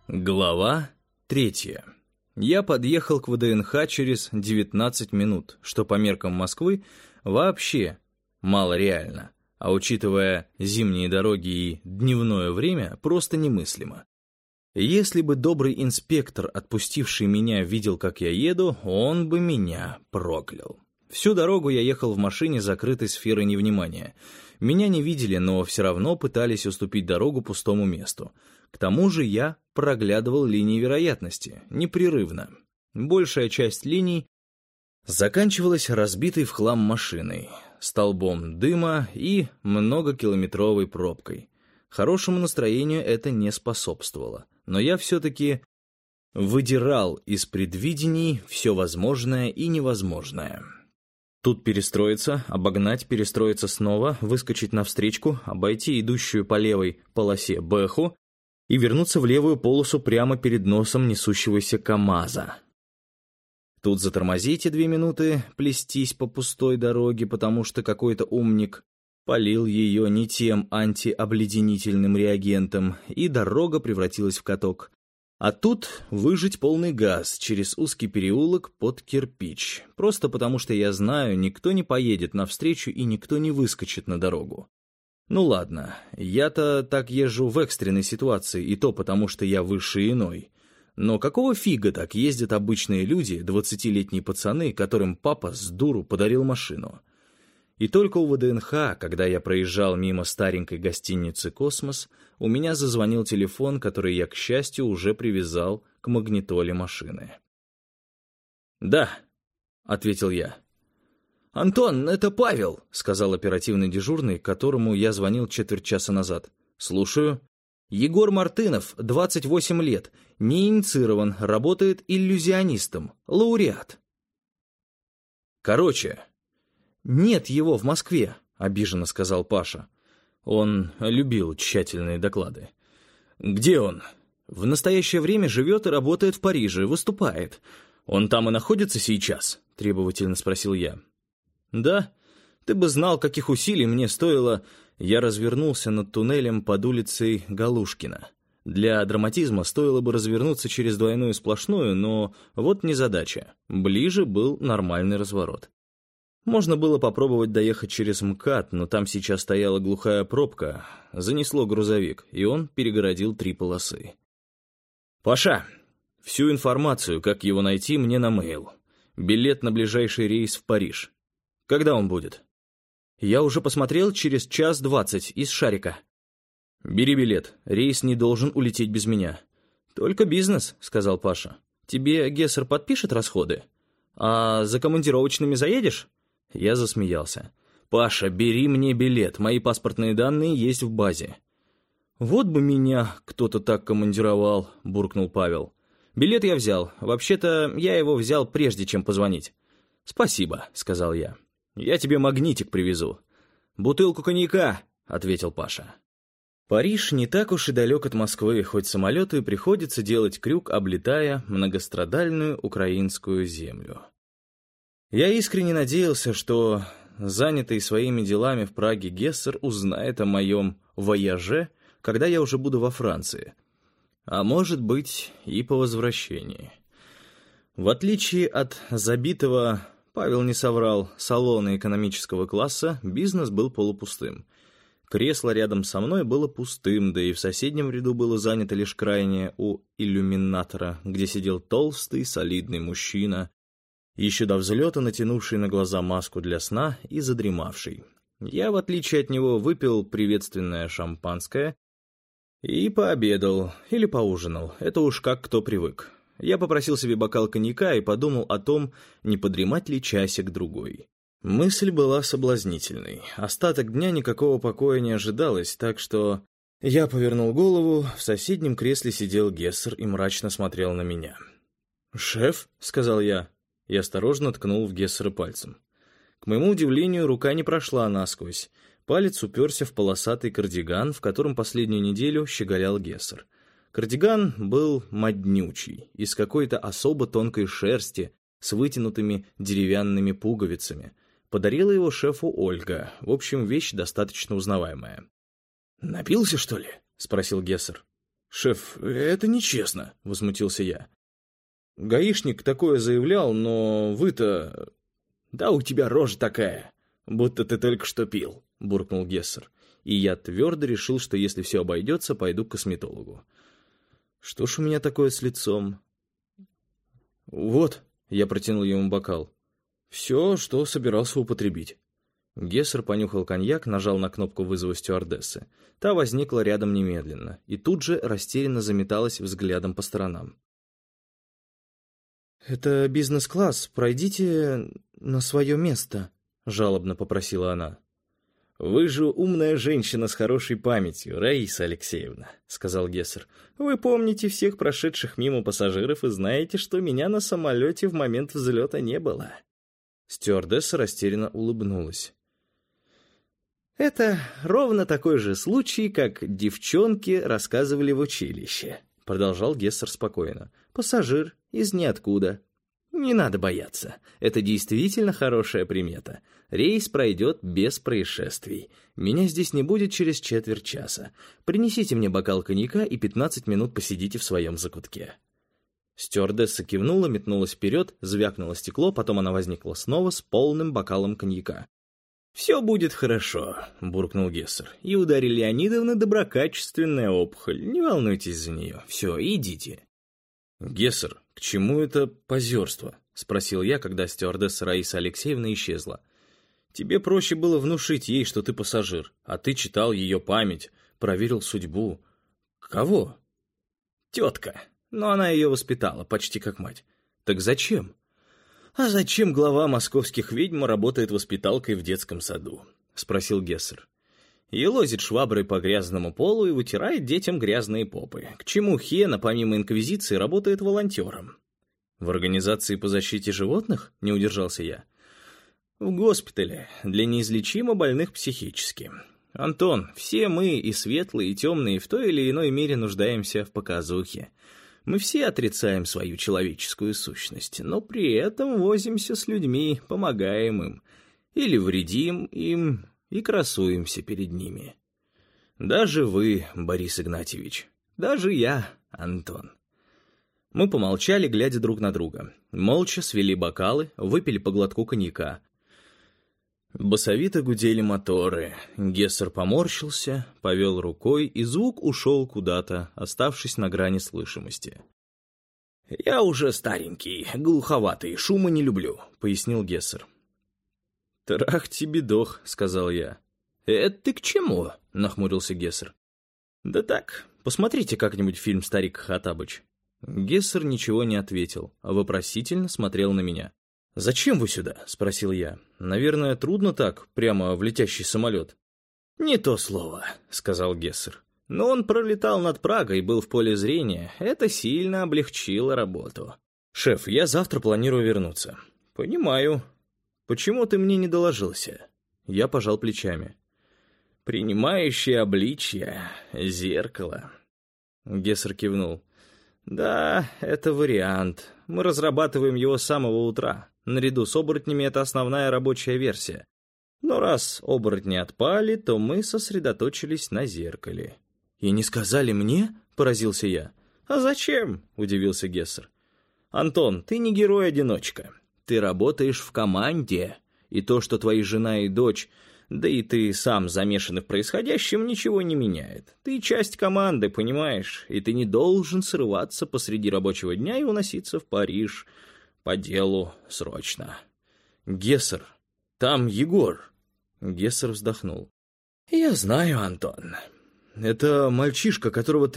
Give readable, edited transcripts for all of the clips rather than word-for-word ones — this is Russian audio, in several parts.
Глава 3. Я подъехал к ВДНХ через 19 минут, что по меркам Москвы вообще мало реально, а учитывая зимние дороги и дневное время, просто немыслимо. Если бы добрый инспектор, отпустивший меня, видел, как я еду, он бы меня проклял. Всю дорогу я ехал в машине закрытой сферой невнимания. Меня не видели, но все равно пытались уступить дорогу пустому месту. К тому же я проглядывал линии вероятности, непрерывно. Большая часть линий заканчивалась разбитой в хлам машиной, столбом дыма и многокилометровой пробкой. Хорошему настроению это не способствовало, но я все-таки выдирал из предвидений все возможное и невозможное. Тут перестроиться, обогнать, перестроиться снова, выскочить навстречку, обойти идущую по левой полосе Бэху и вернуться в левую полосу прямо перед носом несущегося КамАЗа. Тут затормозить и 2 минуты плестись по пустой дороге, потому что какой-то умник полил ее не тем антиобледенительным реагентом, и дорога превратилась в каток. А тут выжать полный газ через узкий переулок под кирпич, просто потому что я знаю, никто не поедет навстречу и никто не выскочит на дорогу. Ну ладно, я-то так езжу в экстренной ситуации, и то потому, что я выше иной. Но какого фига так ездят обычные люди, 20-летние пацаны, которым папа с дуру подарил машину? И только у ВДНХ, когда я проезжал мимо старенькой гостиницы «Космос», у меня зазвонил телефон, который я, к счастью, уже привязал к магнитоле машины. «Да», — ответил я. «Антон, это Павел», — сказал оперативный дежурный, которому я звонил четверть часа назад. «Слушаю». «Егор Мартынов, 28 лет, не инициирован, работает иллюзионистом, лауреат». «Короче...» «Нет его в Москве», — обиженно сказал Паша. Он любил тщательные доклады. «Где он?» «В настоящее время живет и работает в Париже, выступает. Он там и находится сейчас?» — требовательно спросил я. «Да, ты бы знал, каких усилий мне стоило...» Я развернулся над туннелем под улицей Галушкина. Для драматизма стоило бы развернуться через двойную сплошную, но вот незадача. Ближе был нормальный разворот. Можно было попробовать доехать через МКАД, но там сейчас стояла глухая пробка, занесло грузовик, и он перегородил 3 полосы. «Паша, всю информацию, как его найти, мне на мейл. Билет на ближайший рейс в Париж. Когда он будет?» «Я уже посмотрел, через 1:20 из Шарика». «Бери билет, рейс не должен улететь без меня». «Только бизнес», — сказал Паша. «Тебе Гессер подпишет расходы? А за командировочными заедешь?» Я засмеялся. «Паша, бери мне билет, мои паспортные данные есть в базе». «Вот бы меня кто-то так командировал», — буркнул Павел. «Билет я взял. Вообще-то я его взял прежде, чем позвонить». «Спасибо», — сказал я. «Я тебе магнитик привезу». «Бутылку коньяка», — ответил Паша. Париж не так уж и далек от Москвы, хоть самолету и приходится делать крюк, облетая многострадальную украинскую землю. Я искренне надеялся, что занятый своими делами в Праге Гессер узнает о моем вояже, когда я уже буду во Франции. А может быть, и по возвращении. В отличие от забитого, Павел не соврал, салона экономического класса, бизнес был полупустым. Кресло рядом со мной было пустым, да и в соседнем ряду было занято лишь крайнее у иллюминатора, где сидел толстый, солидный мужчина, еще до взлета натянувший на глаза маску для сна и задремавший. Я, в отличие от него, выпил приветственное шампанское и пообедал, или поужинал, это уж как кто привык. Я попросил себе бокал коньяка и подумал о том, не подремать ли часик-другой. Мысль была соблазнительной. Остаток дня никакого покоя не ожидалось, так что я повернул голову, в соседнем кресле сидел Гессер и мрачно смотрел на меня. «Шеф», — сказал я, и осторожно ткнул в Гессера пальцем. К моему удивлению, рука не прошла насквозь. Палец уперся в полосатый кардиган, в котором последнюю неделю щеголял Гессер. Кардиган был моднючий, из какой-то особо тонкой шерсти, с вытянутыми деревянными пуговицами. Подарила его шефу Ольга, в общем, вещь достаточно узнаваемая. «Напился, что ли?» — спросил Гессер. «Шеф, это нечестно», — возмутился я. «Гаишник такое заявлял, но вы-то...» «Да у тебя рожа такая, будто ты только что пил», — буркнул Гессер. И я твердо решил, что если все обойдется, пойду к косметологу. Что ж у меня такое с лицом? «Вот», — я протянул ему бокал. «Все, что собирался употребить». Гессер понюхал коньяк, нажал на кнопку вызова стюардессы. Та возникла рядом немедленно и тут же растерянно заметалась взглядом по сторонам. «Это бизнес-класс, пройдите на свое место», — жалобно попросила она. «Вы же умная женщина с хорошей памятью, Раиса Алексеевна», — сказал Гессер. «Вы помните всех прошедших мимо пассажиров и знаете, что меня на самолете в момент взлета не было». Стюардесса растерянно улыбнулась. «Это ровно такой же случай, как девчонки рассказывали в училище», — продолжал Гессер спокойно. «Пассажир из ниоткуда. Не надо бояться. Это действительно хорошая примета. Рейс пройдет без происшествий. Меня здесь не будет через четверть часа. Принесите мне бокал коньяка и 15 минут посидите в своем закутке». Стюардесса кивнула, метнулась вперед, звякнуло стекло, потом она возникла снова с полным бокалом коньяка. «Все будет хорошо», — буркнул Гессер. «И у Дарьи Леонидовны доброкачественная опухоль. Не волнуйтесь за нее. Все, идите». «Гессер, к чему это позерство?» — спросил я, когда стюардесса Раиса Алексеевна исчезла. «Тебе проще было внушить ей, что ты пассажир, а ты читал ее память, проверил судьбу. Кого?» «Тетка. Но она ее воспитала, почти как мать». «Так зачем?» «А зачем глава московских ведьм работает воспиталкой в детском саду?» — спросил Гессер. «Елозит шваброй по грязному полу и вытирает детям грязные попы. К чему Хена, помимо инквизиции, работает волонтером?» «В организации по защите животных?» — не удержался я. «В госпитале для неизлечимо больных психически. Антон, все мы, и светлые, и темные, в той или иной мере нуждаемся в показухе. Мы все отрицаем свою человеческую сущность, но при этом возимся с людьми, помогаем им, или вредим им и красуемся перед ними. Даже вы, Борис Игнатьевич, даже я, Антон». Мы помолчали, глядя друг на друга. Молча свели бокалы, выпили по глотку коньяка. Басовито гудели моторы. Гессер поморщился, повел рукой, и звук ушел куда-то, оставшись на грани слышимости. «Я уже старенький, глуховатый, шума не люблю», — пояснил Гессер. «Трах тебе дох», — сказал я. «Это ты к чему?» — нахмурился Гессер. «Да так, посмотрите как-нибудь фильм «Старик Хаттабыч». Гессер ничего не ответил, а вопросительно смотрел на меня. «Зачем вы сюда?» — спросил я. «Наверное, трудно так, прямо в летящий самолет». «Не то слово», — сказал Гессер. «Но он пролетал над Прагой и был в поле зрения. Это сильно облегчило работу». «Шеф, я завтра планирую вернуться». «Понимаю. Почему ты мне не доложился?» Я пожал плечами. «Принимающее обличье, зеркало». Гессер кивнул. «Да, это вариант. Мы разрабатываем его с самого утра. Наряду с оборотнями это основная рабочая версия. Но раз оборотни отпали, то мы сосредоточились на зеркале». «И не сказали мне?» — поразился я. «А зачем?» — удивился Гессер. «Антон, ты не герой-одиночка. Ты работаешь в команде. И то, что твои жена и дочь, да и ты сам замешаны в происходящем, ничего не меняет. Ты часть команды, понимаешь? И ты не должен срываться посреди рабочего дня и уноситься в Париж по делу срочно». «Гессер, там Егор». Гессер вздохнул. «Я знаю, Антон. Это мальчишка, которого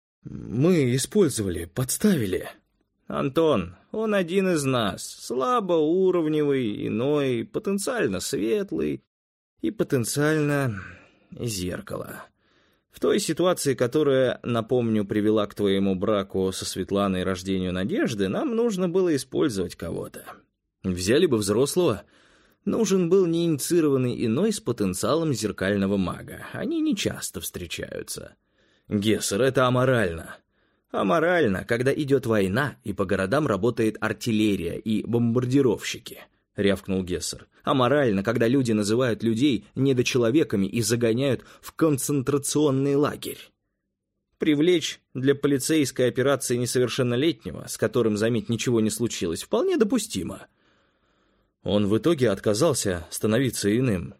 мы использовали, подставили». «Антон, он один из нас, слабоуровневый, иной, потенциально светлый и потенциально зеркало. В той ситуации, которая, напомню, привела к твоему браку со Светланой и рождению Надежды, нам нужно было использовать кого-то. Взяли бы взрослого. Нужен был неинициированный иной с потенциалом зеркального мага. Они нечасто встречаются». «Гессер, это аморально». «Аморально, когда идет война, и по городам работает артиллерия и бомбардировщики», — рявкнул Гессер. «Аморально, когда люди называют людей недочеловеками и загоняют в концентрационный лагерь». Привлечь для полицейской операции несовершеннолетнего, с которым, заметь, ничего не случилось, вполне допустимо. Он в итоге отказался становиться иным.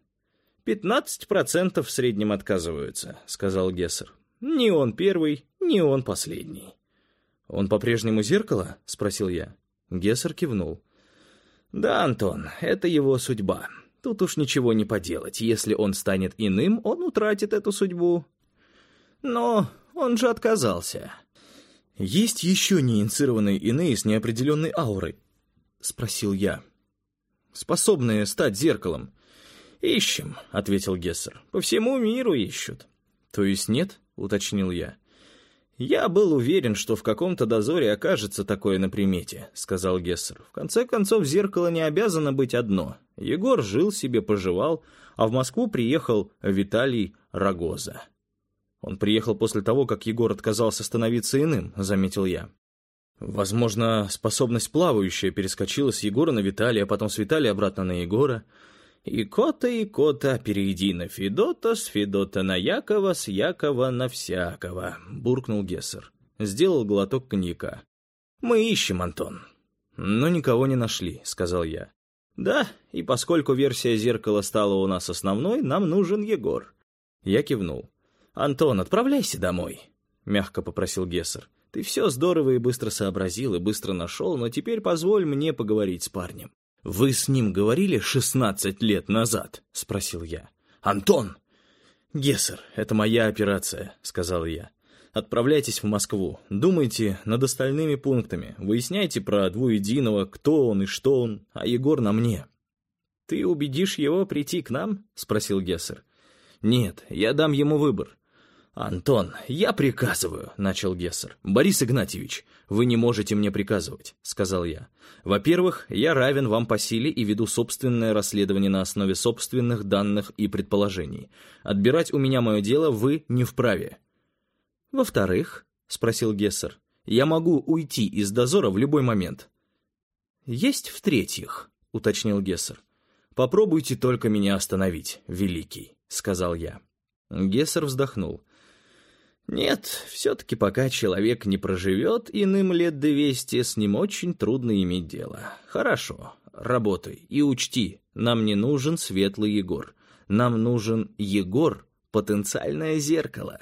15% в среднем отказываются, сказал Гессер. Не он первый, не он последний. Он по-прежнему зеркало? Спросил я. Гессер кивнул. Да, Антон, это его судьба. Тут уж ничего не поделать. Если он станет иным, он утратит эту судьбу. Но он же отказался. Есть еще неинициированные иные с неопределенной аурой? Спросил я. Способные стать зеркалом. «Ищем», — ответил Гессер. «По всему миру ищут». «То есть нет?» — уточнил я. «Я был уверен, что в каком-то дозоре окажется такое на примете», — сказал Гессер. «В конце концов, зеркало не обязано быть одно. Егор жил себе, поживал, а в Москву приехал Виталий Рогоза». «Он приехал после того, как Егор отказался становиться иным», — заметил я. «Возможно, способность плавающая перескочила с Егора на Виталия, а потом с Виталия обратно на Егора». И кота, перейди на Федота, с Федота на Якова, с Якова на всякого», — буркнул Гессер. Сделал глоток коньяка. «Мы ищем, Антон». «Но никого не нашли», — сказал я. «Да, и поскольку версия зеркала стала у нас основной, нам нужен Егор». Я кивнул. «Антон, отправляйся домой», — мягко попросил Гессер. «Ты все здорово и быстро сообразил, и быстро нашел, но теперь позволь мне поговорить с парнем». «Вы с ним говорили 16 лет назад?» — спросил я. «Антон!» «Гессер, это моя операция», — сказал я. «Отправляйтесь в Москву, думайте над остальными пунктами, выясняйте про двуединого, кто он и что он, а Егор на мне». «Ты убедишь его прийти к нам?» — спросил Гессер. «Нет, я дам ему выбор». «Антон, я приказываю», — начал Гессер. «Борис Игнатьевич, вы не можете мне приказывать», — сказал я. «Во-первых, я равен вам по силе и веду собственное расследование на основе собственных данных и предположений. Отбирать у меня мое дело вы не вправе». «Во-вторых», — спросил Гессер, — «я могу уйти из дозора в любой момент». «Есть в-третьих», — уточнил Гессер. «Попробуйте только меня остановить, великий», — сказал я. Гессер вздохнул. «Нет, все-таки пока человек не проживет иным лет 200, с ним очень трудно иметь дело. Хорошо, работай и учти, нам не нужен светлый Егор. Нам нужен Егор, потенциальное зеркало».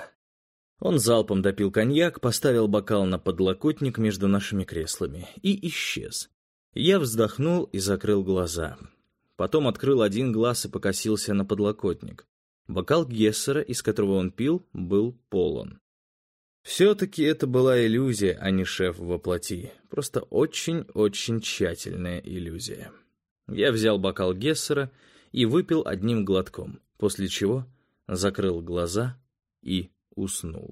Он залпом допил коньяк, поставил бокал на подлокотник между нашими креслами и исчез. Я вздохнул и закрыл глаза. Потом открыл один глаз и покосился на подлокотник. Бокал Гессера, из которого он пил, был полон. Все-таки это была иллюзия, а не шеф во плоти. Просто очень-очень тщательная иллюзия. Я взял бокал Гессера и выпил одним глотком, после чего закрыл глаза и уснул.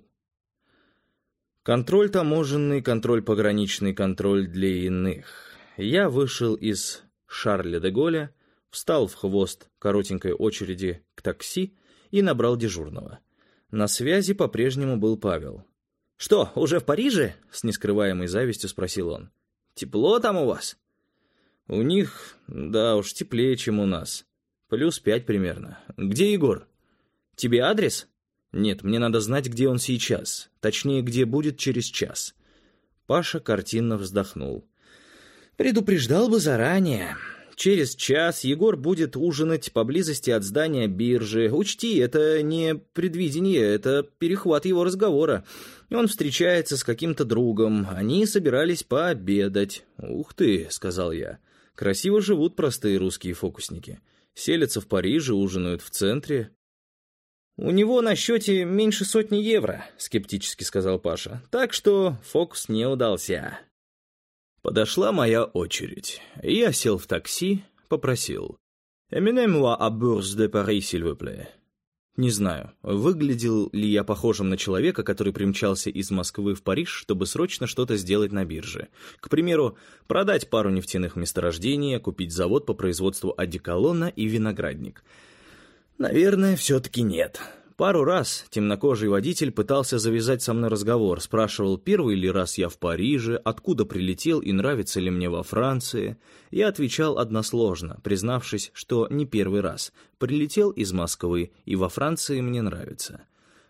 Контроль таможенный, контроль пограничный, контроль для иных. Я вышел из Шарля-де-Голля, встал в хвост коротенькой очереди к такси и набрал дежурного. На связи по-прежнему был Павел. «Что, уже в Париже?» — с нескрываемой завистью спросил он. «Тепло там у вас?» «У них, да уж, теплее, чем у нас. +5 примерно. Где Егор?» «Тебе адрес?» «Нет, мне надо знать, где он сейчас. Точнее, где будет через час». Паша картинно вздохнул. «Предупреждал бы заранее. Через час Егор будет ужинать поблизости от здания биржи. Учти, это не предвидение, это перехват его разговора. Он встречается с каким-то другом. Они собирались пообедать». «Ух ты», — сказал я. «Красиво живут простые русские фокусники. Селятся в Париже, ужинают в центре». «У него на счете меньше 100 евро», — скептически сказал Паша. «Так что фокус не удался». Подошла моя очередь. Я сел в такси, попросил. «Emmenez-moi à Bourse de Paris, s'il vous plaît». Не знаю, выглядел ли я похожим на человека, который примчался из Москвы в Париж, чтобы срочно что-то сделать на бирже. К примеру, продать пару нефтяных месторождений, купить завод по производству одеколона и виноградник. Наверное, все-таки нет. Пару раз темнокожий водитель пытался завязать со мной разговор, спрашивал, первый ли раз я в Париже, откуда прилетел и нравится ли мне во Франции. Я отвечал односложно, признавшись, что не первый раз. Прилетел из Москвы, и во Франции мне нравится.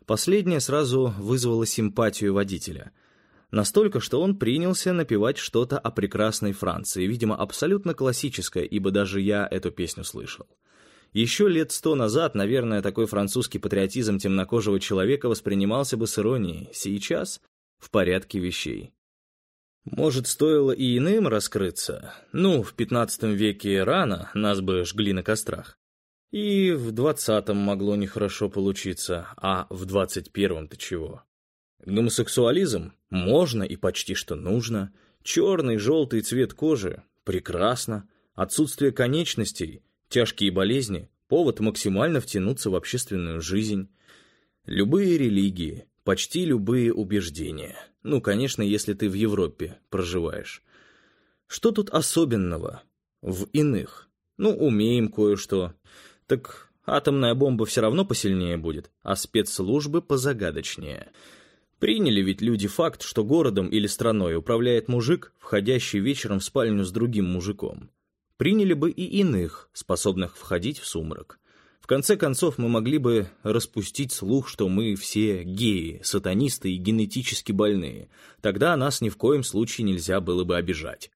Последнее сразу вызвало симпатию водителя. Настолько, что он принялся напевать что-то о прекрасной Франции, видимо, абсолютно классическое, ибо даже я эту песню слышал. Еще лет 100 назад, наверное, такой французский патриотизм темнокожего человека воспринимался бы с иронией. Сейчас в порядке вещей. Может, стоило и иным раскрыться? В 15 веке рано, нас бы жгли на кострах. И в 20-м могло нехорошо получиться, а в 21-м-то чего? Гомосексуализм? Можно и почти что нужно. Черный, желтый цвет кожи? Прекрасно. Отсутствие конечностей? Тяжкие болезни? Повод максимально втянуться в общественную жизнь. Любые религии, почти любые убеждения. Конечно, если ты в Европе проживаешь. Что тут особенного в иных? Умеем кое-что. Так атомная бомба все равно посильнее будет, а спецслужбы позагадочнее. Приняли ведь люди факт, что городом или страной управляет мужик, входящий вечером в спальню с другим мужиком. Приняли бы и иных, способных входить в сумрак. В конце концов, мы могли бы распустить слух, что мы все геи, сатанисты и генетически больные. Тогда нас ни в коем случае нельзя было бы обижать.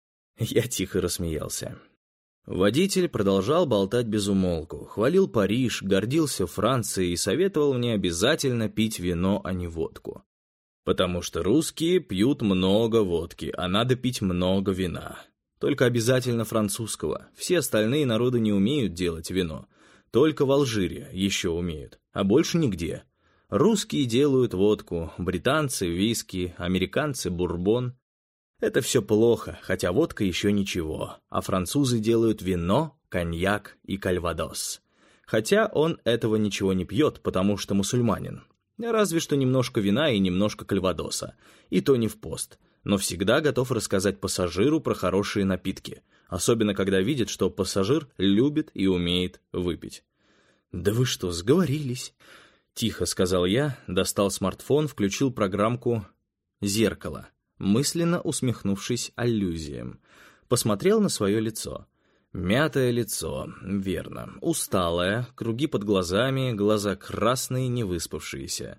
Я тихо рассмеялся. Водитель продолжал болтать без умолку, хвалил Париж, гордился Францией и советовал мне обязательно пить вино, а не водку. Потому что русские пьют много водки, а надо пить много вина. Только обязательно французского. Все остальные народы не умеют делать вино. Только в Алжире еще умеют, а больше нигде. Русские делают водку, британцы — виски, американцы — бурбон. Это все плохо, хотя водка еще ничего, а французы делают вино, коньяк и кальвадос. Хотя он этого ничего не пьет, потому что мусульманин. Разве что немножко вина и немножко кальвадоса, и то не в пост, но всегда готов рассказать пассажиру про хорошие напитки, особенно когда видит, что пассажир любит и умеет выпить. «Да вы что, сговорились?» — тихо сказал я, достал смартфон, включил программку «Зеркало», мысленно усмехнувшись аллюзиям. Посмотрел на свое лицо. Мятое лицо, верно, усталое, круги под глазами, глаза красные, невыспавшиеся.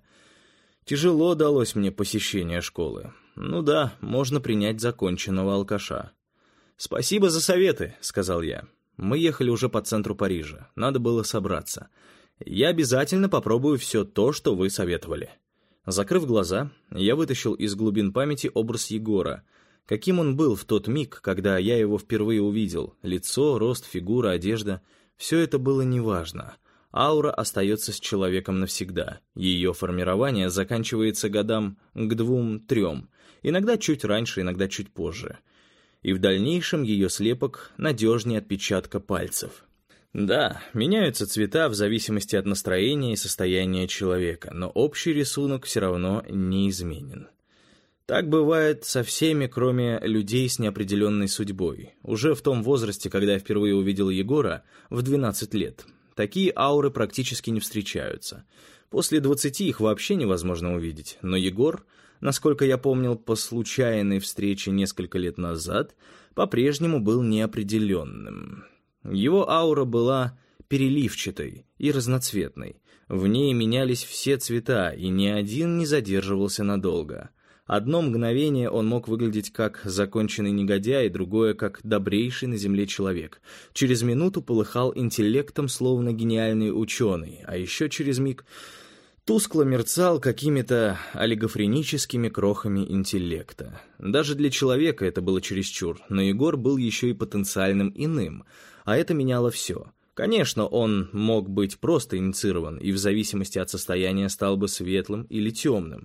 Тяжело далось мне посещение школы. Да, можно принять законченного алкаша. «Спасибо за советы», — сказал я. Мы ехали уже по центру Парижа, надо было собраться. Я обязательно попробую все то, что вы советовали. Закрыв глаза, я вытащил из глубин памяти образ Егора. Каким он был в тот миг, когда я его впервые увидел. Лицо, рост, фигура, одежда — все это было неважно. Аура остается с человеком навсегда. Ее формирование заканчивается годам к 2-3, иногда чуть раньше, иногда чуть позже. И в дальнейшем ее слепок надежнее отпечатка пальцев. Да, меняются цвета в зависимости от настроения и состояния человека, но общий рисунок все равно неизменен. Так бывает со всеми, кроме людей с неопределенной судьбой. Уже в том возрасте, когда я впервые увидел Егора, в 12 лет, такие ауры практически не встречаются. После 20 их вообще невозможно увидеть, но Егор, насколько я помнил по случайной встрече несколько лет назад, по-прежнему был неопределенным. Его аура была переливчатой и разноцветной. В ней менялись все цвета, и ни один не задерживался надолго. Одно мгновение он мог выглядеть как законченный негодяй, другое как добрейший на земле человек. Через минуту полыхал интеллектом, словно гениальный ученый, а еще через миг тускло мерцал какими-то олигофреническими крохами интеллекта. Даже для человека это было чересчур, но Егор был еще и потенциальным иным, а это меняло все. Конечно, он мог быть просто инициирован и в зависимости от состояния стал бы светлым или темным.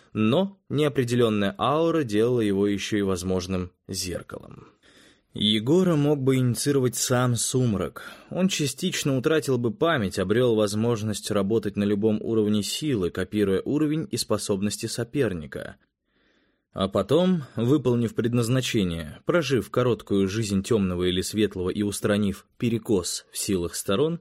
Но неопределенная аура делала его еще и возможным зеркалом. Егора мог бы инициировать сам сумрак. Он частично утратил бы память, обрел возможность работать на любом уровне силы, копируя уровень и способности соперника. А потом, выполнив предназначение, прожив короткую жизнь темного или светлого и устранив перекос в силах сторон,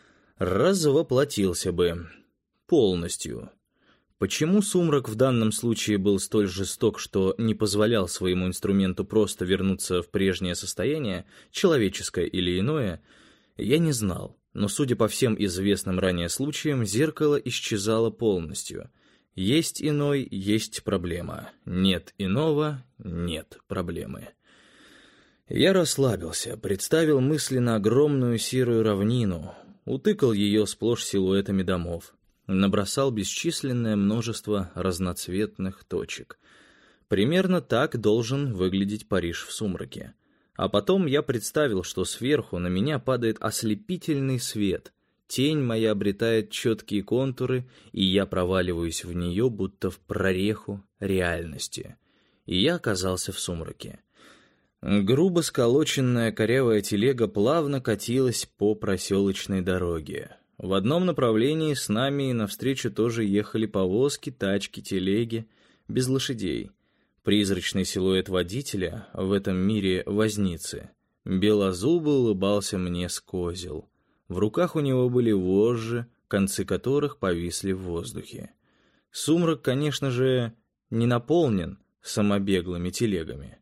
развоплотился бы полностью. Почему сумрак в данном случае был столь жесток, что не позволял своему инструменту просто вернуться в прежнее состояние, человеческое или иное, я не знал. Но, судя по всем известным ранее случаям, зеркало исчезало полностью. Есть иной — есть проблема. Нет иного — нет проблемы. Я расслабился, представил мысленно огромную серую равнину, утыкал ее сплошь силуэтами домов, набросал бесчисленное множество разноцветных точек. Примерно так должен выглядеть Париж в сумраке. А потом я представил, что сверху на меня падает ослепительный свет, тень моя обретает четкие контуры, и я проваливаюсь в нее, будто в прореху реальности. И я оказался в сумраке. Грубо сколоченная корявая телега плавно катилась по проселочной дороге. В одном направлении с нами навстречу тоже ехали повозки, тачки, телеги, без лошадей. Призрачный силуэт водителя, в этом мире возницы, белозубо улыбался мне с козел. В руках у него были вожжи, концы которых повисли в воздухе. Сумрак, конечно же, не наполнен самобеглыми телегами.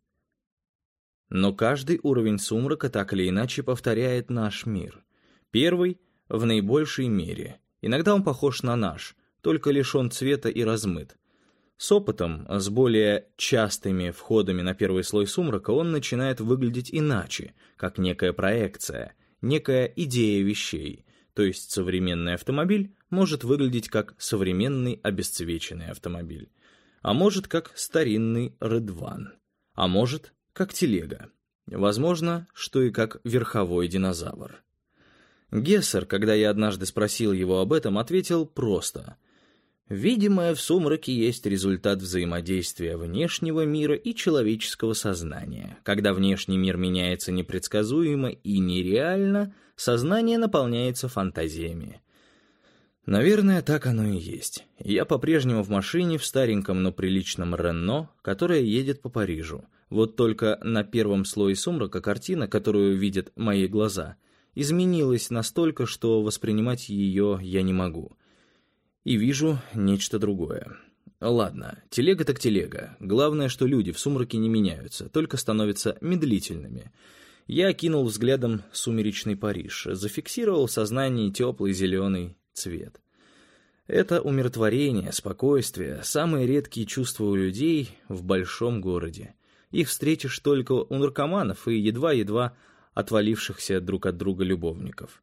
Но каждый уровень сумрака так или иначе повторяет наш мир. Первый — в наибольшей мере. Иногда он похож на наш, только лишен цвета и размыт. С опытом, с более частыми входами на первый слой сумрака он начинает выглядеть иначе, как некая проекция, некая идея вещей. То есть современный автомобиль может выглядеть как современный обесцвеченный автомобиль. А может, как старинный Редван. А может, как телега. Возможно, что и как верховой динозавр. Гессер, когда я однажды спросил его об этом, ответил просто: «Видимое в сумраке есть результат взаимодействия внешнего мира и человеческого сознания. Когда внешний мир меняется непредсказуемо и нереально, сознание наполняется фантазиями». Наверное, так оно и есть. Я по-прежнему в машине в стареньком, но приличном Рено, которая едет по Парижу. Вот только на первом слое сумрака картина, которую видят мои глаза, изменилась настолько, что воспринимать ее я не могу. И вижу нечто другое. Ладно, телега так телега. Главное, что люди в сумраке не меняются, только становятся медлительными. Я окинул взглядом сумеречный Париж, зафиксировал в сознании теплый зеленый цвет. Это умиротворение, спокойствие, самые редкие чувства у людей в большом городе. Их встретишь только у наркоманов и едва-едва отвалившихся друг от друга любовников.